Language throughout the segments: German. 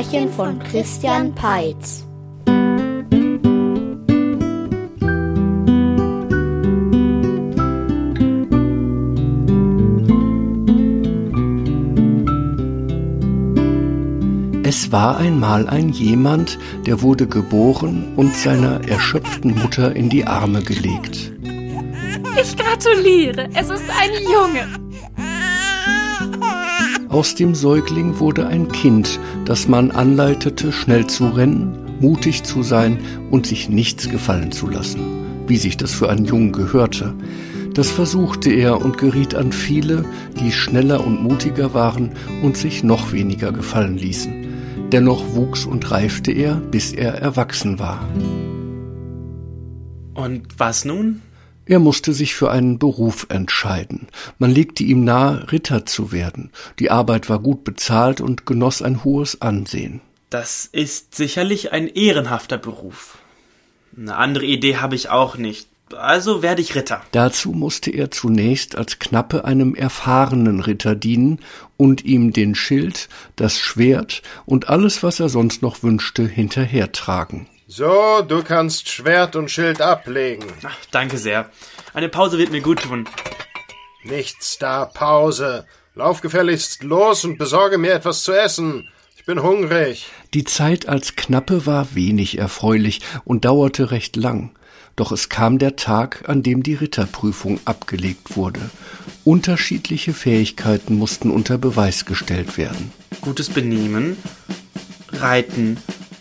Märchen von Christian Peitz. Es war einmal ein jemand, der wurde geboren und seiner erschöpften Mutter in die Arme gelegt. Ich gratuliere, es ist ein Junge. Aus dem Säugling wurde ein Kind, das man anleitete, schnell zu rennen, mutig zu sein und sich nichts gefallen zu lassen, wie sich das für einen Jungen gehörte. Das versuchte er und geriet an viele, die schneller und mutiger waren und sich noch weniger gefallen ließen. Dennoch wuchs und reifte er, bis er erwachsen war. Und was nun? Er musste sich für einen Beruf entscheiden. Man legte ihm nahe, Ritter zu werden. Die Arbeit war gut bezahlt und genoss ein hohes Ansehen. Das ist sicherlich ein ehrenhafter Beruf. Eine andere Idee habe ich auch nicht. Also werde ich Ritter. Dazu musste er zunächst als Knappe einem erfahrenen Ritter dienen und ihm den Schild, das Schwert und alles, was er sonst noch wünschte, hinterhertragen. So, du kannst Schwert und Schild ablegen. Ach, danke sehr. Eine Pause wird mir gut tun. Nichts da, Pause. Lauf gefälligst los und besorge mir etwas zu essen. Ich bin hungrig. Die Zeit als Knappe war wenig erfreulich und dauerte recht lang. Doch es kam der Tag, an dem die Ritterprüfung abgelegt wurde. Unterschiedliche Fähigkeiten mussten unter Beweis gestellt werden. Gutes Benehmen, Reiten,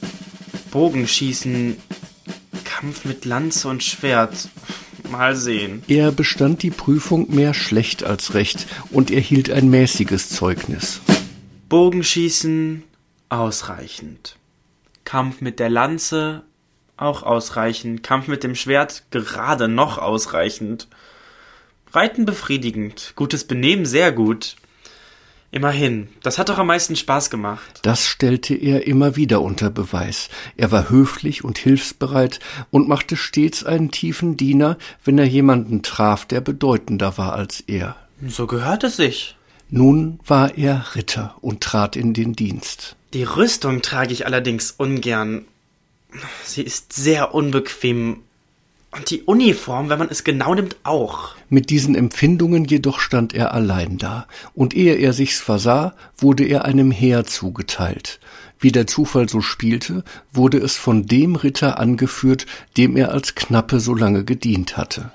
Bogenschießen, Kampf mit Lanze und Schwert. Mal sehen. Er bestand die Prüfung mehr schlecht als recht und erhielt ein mäßiges Zeugnis. Bogenschießen, ausreichend. Kampf mit der Lanze, auch ausreichend. Kampf mit dem Schwert, gerade noch ausreichend. Reiten befriedigend. Gutes Benehmen, sehr gut. Immerhin, das hat doch am meisten Spaß gemacht. Das stellte er immer wieder unter Beweis. Er war höflich und hilfsbereit und machte stets einen tiefen Diener, wenn er jemanden traf, der bedeutender war als er. So gehört es sich. Nun war er Ritter und trat in den Dienst. Die Rüstung trage ich allerdings ungern. Sie ist sehr unbequem. Und die Uniform, wenn man es genau nimmt, auch. Mit diesen Empfindungen jedoch stand er allein da. Und ehe er sich's versah, wurde er einem Heer zugeteilt. Wie der Zufall so spielte, wurde es von dem Ritter angeführt, dem er als Knappe so lange gedient hatte.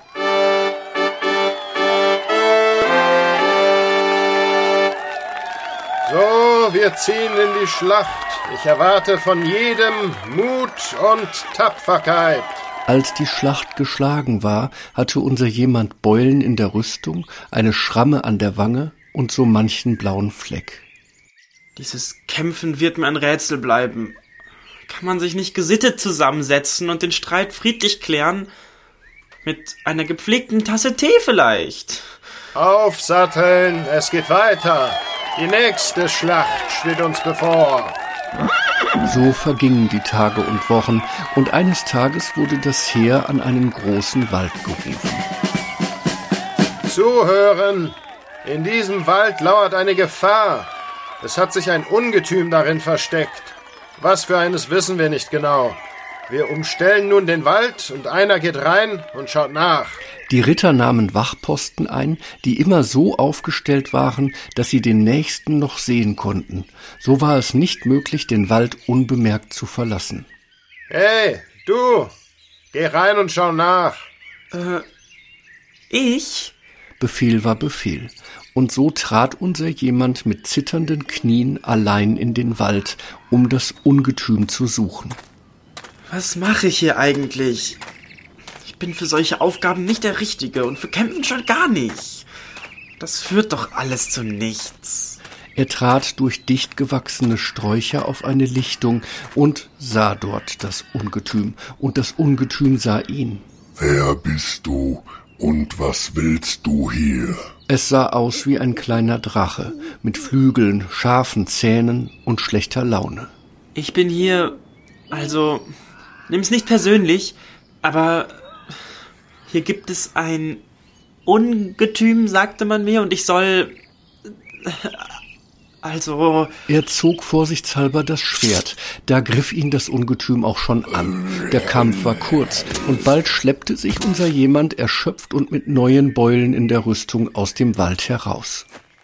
So, wir ziehen in die Schlacht. Ich erwarte von jedem Mut und Tapferkeit. Als die Schlacht geschlagen war, hatte unser jemand Beulen in der Rüstung, eine Schramme an der Wange und so manchen blauen Fleck. Dieses Kämpfen wird mir ein Rätsel bleiben. Kann man sich nicht gesittet zusammensetzen und den Streit friedlich klären? Mit einer gepflegten Tasse Tee vielleicht. Aufsatteln, es geht weiter. Die nächste Schlacht steht uns bevor. So vergingen die Tage und Wochen, und eines Tages wurde das Heer an einen großen Wald gerufen. Zuhören! In diesem Wald lauert eine Gefahr. Es hat sich ein Ungetüm darin versteckt. Was für eines wissen wir nicht genau. Wir umstellen nun den Wald und einer geht rein und schaut nach. Die Ritter nahmen Wachposten ein, die immer so aufgestellt waren, dass sie den Nächsten noch sehen konnten. So war es nicht möglich, den Wald unbemerkt zu verlassen. Hey, du! Geh rein und schau nach. Ich? Befehl war Befehl. Und so trat unser jemand mit zitternden Knien allein in den Wald, um das Ungetüm zu suchen. Was mache ich hier eigentlich? Ich bin für solche Aufgaben nicht der Richtige und für Kämpfen schon gar nicht. Das führt doch alles zu nichts. Er trat durch dicht gewachsene Sträucher auf eine Lichtung und sah dort das Ungetüm, und das Ungetüm sah ihn. Wer bist du und was willst du hier? Es sah aus wie ein kleiner Drache, mit Flügeln, scharfen Zähnen und schlechter Laune. Ich bin hier, also, nimm's nicht persönlich, aber hier gibt es ein Ungetüm, sagte man mir, und ich soll Also... Er zog vorsichtshalber das Schwert. Da griff ihn das Ungetüm auch schon an. Der Kampf war kurz und bald schleppte sich unser jemand erschöpft und mit neuen Beulen in der Rüstung aus dem Wald heraus.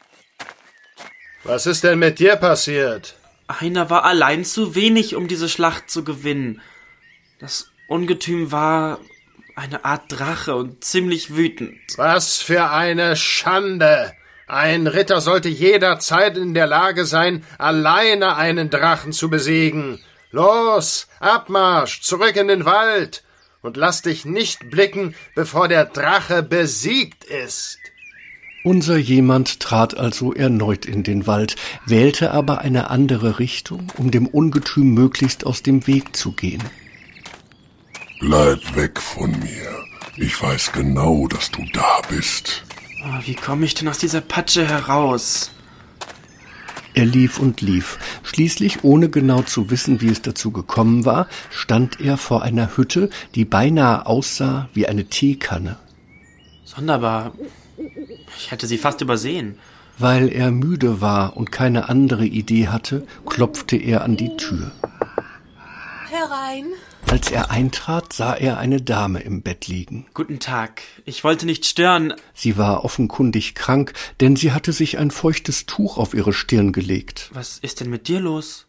Was ist denn mit dir passiert? Einer war allein zu wenig, um diese Schlacht zu gewinnen. Das Ungetüm war eine Art Drache und ziemlich wütend. Was für eine Schande! Ein Ritter sollte jederzeit in der Lage sein, alleine einen Drachen zu besiegen. Los, Abmarsch, zurück in den Wald und lass dich nicht blicken, bevor der Drache besiegt ist. Unser jemand trat also erneut in den Wald, wählte aber eine andere Richtung, um dem Ungetüm möglichst aus dem Weg zu gehen. Bleib weg von mir. Ich weiß genau, dass du da bist. Oh, wie komme ich denn aus dieser Patsche heraus? Er lief und lief. Schließlich, ohne genau zu wissen, wie es dazu gekommen war, stand er vor einer Hütte, die beinahe aussah wie eine Teekanne. Sonderbar. Ich hätte sie fast übersehen. Weil er müde war und keine andere Idee hatte, klopfte er an die Tür. Herein. Als er eintrat, sah er eine Dame im Bett liegen. Guten Tag. Ich wollte nicht stören. Sie war offenkundig krank, denn sie hatte sich ein feuchtes Tuch auf ihre Stirn gelegt. Was ist denn mit dir los?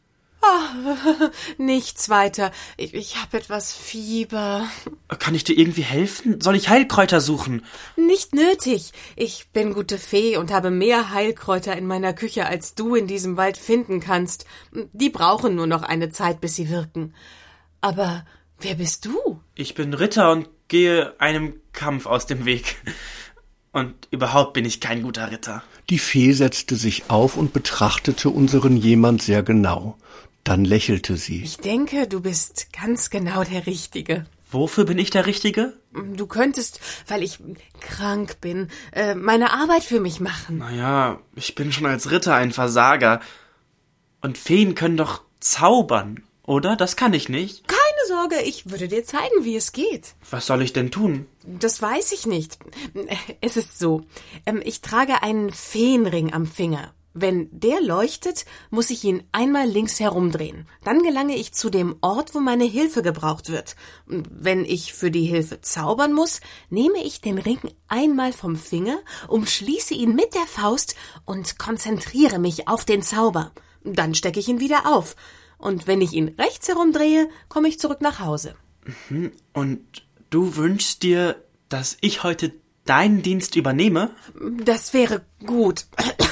Nichts weiter. Ich habe etwas Fieber. Kann ich dir irgendwie helfen? Soll ich Heilkräuter suchen? Nicht nötig. Ich bin gute Fee und habe mehr Heilkräuter in meiner Küche, als du in diesem Wald finden kannst. Die brauchen nur noch eine Zeit, bis sie wirken. Aber wer bist du? Ich bin Ritter und gehe einem Kampf aus dem Weg. Und überhaupt bin ich kein guter Ritter. Die Fee setzte sich auf und betrachtete unseren jemand sehr genau. Dann lächelte sie. Ich denke, du bist ganz genau der Richtige. Wofür bin ich der Richtige? Du könntest, weil ich krank bin, meine Arbeit für mich machen. Naja, ich bin schon als Ritter ein Versager. Und Feen können doch zaubern, oder? Das kann ich nicht. Keine Sorge, ich würde dir zeigen, wie es geht. Was soll ich denn tun? Das weiß ich nicht. Es ist so, ich trage einen Feenring am Finger. Wenn der leuchtet, muss ich ihn einmal links herumdrehen. Dann gelange ich zu dem Ort, wo meine Hilfe gebraucht wird. Wenn ich für die Hilfe zaubern muss, nehme ich den Ring einmal vom Finger, umschließe ihn mit der Faust und konzentriere mich auf den Zauber. Dann stecke ich ihn wieder auf. Und wenn ich ihn rechts herumdrehe, komme ich zurück nach Hause. Und du wünschst dir, dass ich heute deinen Dienst übernehme? Das wäre gut.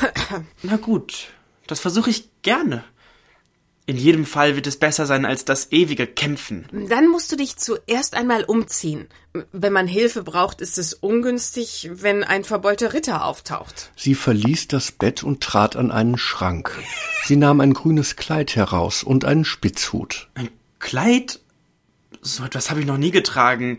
Na gut, das versuche ich gerne. In jedem Fall wird es besser sein als das ewige Kämpfen. Dann musst du dich zuerst einmal umziehen. Wenn man Hilfe braucht, ist es ungünstig, wenn ein verbeulter Ritter auftaucht. Sie verließ das Bett und trat an einen Schrank. Sie nahm ein grünes Kleid heraus und einen Spitzhut. Ein Kleid? So etwas habe ich noch nie getragen.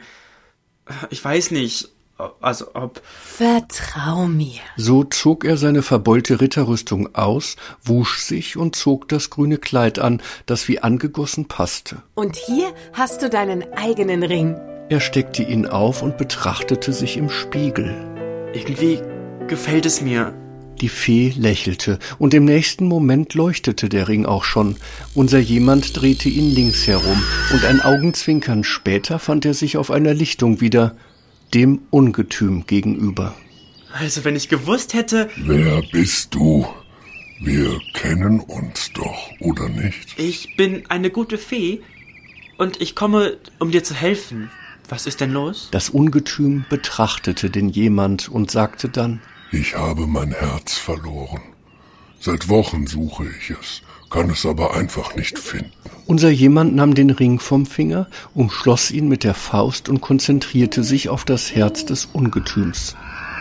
Ich weiß nicht, also ob... Vertrau mir. So zog er seine verbeulte Ritterrüstung aus, wusch sich und zog das grüne Kleid an, das wie angegossen passte. Und hier hast du deinen eigenen Ring. Er steckte ihn auf und betrachtete sich im Spiegel. Irgendwie gefällt es mir. Die Fee lächelte, und im nächsten Moment leuchtete der Ring auch schon. Unser jemand drehte ihn links herum, und ein Augenzwinkern später fand er sich auf einer Lichtung wieder, dem Ungetüm gegenüber. Also wenn ich gewusst hätte... Wer bist du? Wir kennen uns doch, oder nicht? Ich bin eine gute Fee und ich komme, um dir zu helfen. Was ist denn los? Das Ungetüm betrachtete den jemand und sagte dann: Ich habe mein Herz verloren. Seit Wochen suche ich es, kann es aber einfach nicht finden. Unser jemand nahm den Ring vom Finger, umschloss ihn mit der Faust und konzentrierte sich auf das Herz des Ungetüms.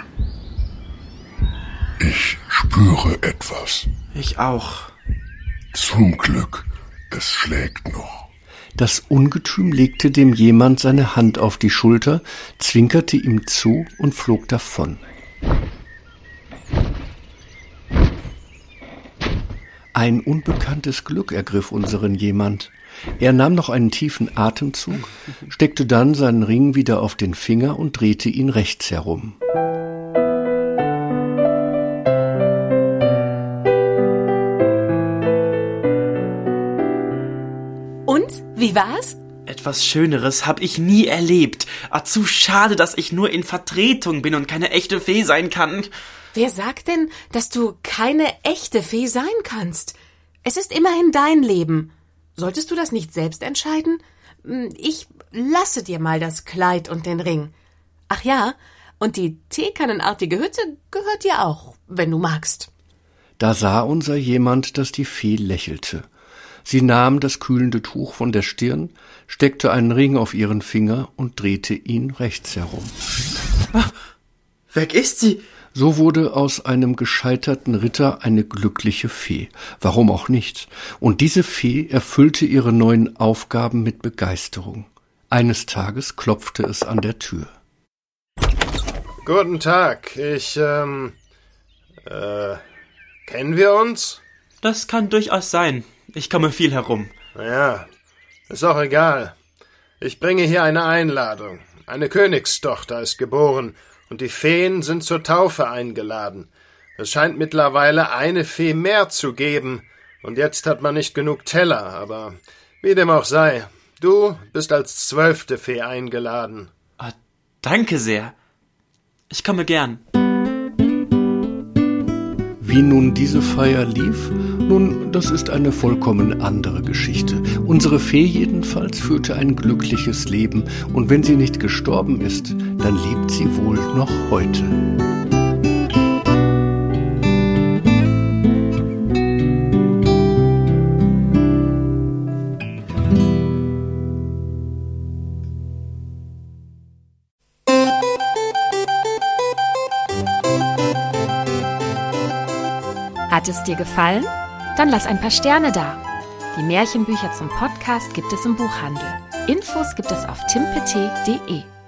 Ich spüre etwas. Ich auch. Zum Glück, es schlägt noch. Das Ungetüm legte dem jemand seine Hand auf die Schulter, zwinkerte ihm zu und flog davon. Ein unbekanntes Glück ergriff unseren jemand. Er nahm noch einen tiefen Atemzug, steckte dann seinen Ring wieder auf den Finger und drehte ihn rechts herum. Wie war's? Etwas Schöneres habe ich nie erlebt. Zu schade, dass ich nur in Vertretung bin und keine echte Fee sein kann. Wer sagt denn, dass du keine echte Fee sein kannst? Es ist immerhin dein Leben. Solltest du das nicht selbst entscheiden? Ich lasse dir mal das Kleid und den Ring. Ach ja, und die teekannenartige Hütte gehört dir auch, wenn du magst. Da sah unser jemand, dass die Fee lächelte. Sie nahm das kühlende Tuch von der Stirn, steckte einen Ring auf ihren Finger und drehte ihn rechts herum. Weg ist sie! So wurde aus einem gescheiterten Ritter eine glückliche Fee. Warum auch nicht? Und diese Fee erfüllte ihre neuen Aufgaben mit Begeisterung. Eines Tages klopfte es an der Tür. Guten Tag, kennen wir uns? Das kann durchaus sein. Ich komme viel herum. Ja, ist auch egal. Ich bringe hier eine Einladung. Eine Königstochter ist geboren und die Feen sind zur Taufe eingeladen. Es scheint mittlerweile eine Fee mehr zu geben und jetzt hat man nicht genug Teller, aber wie dem auch sei, du bist als 12. Fee eingeladen. Danke sehr. Ich komme gern. Wie nun diese Feier lief? Nun, das ist eine vollkommen andere Geschichte. Unsere Fee jedenfalls führte ein glückliches Leben, und wenn sie nicht gestorben ist, dann lebt sie wohl noch heute. Hat es dir gefallen? Dann lass ein paar Sterne da. Die Märchenbücher zum Podcast gibt es im Buchhandel. Infos gibt es auf timpt.de.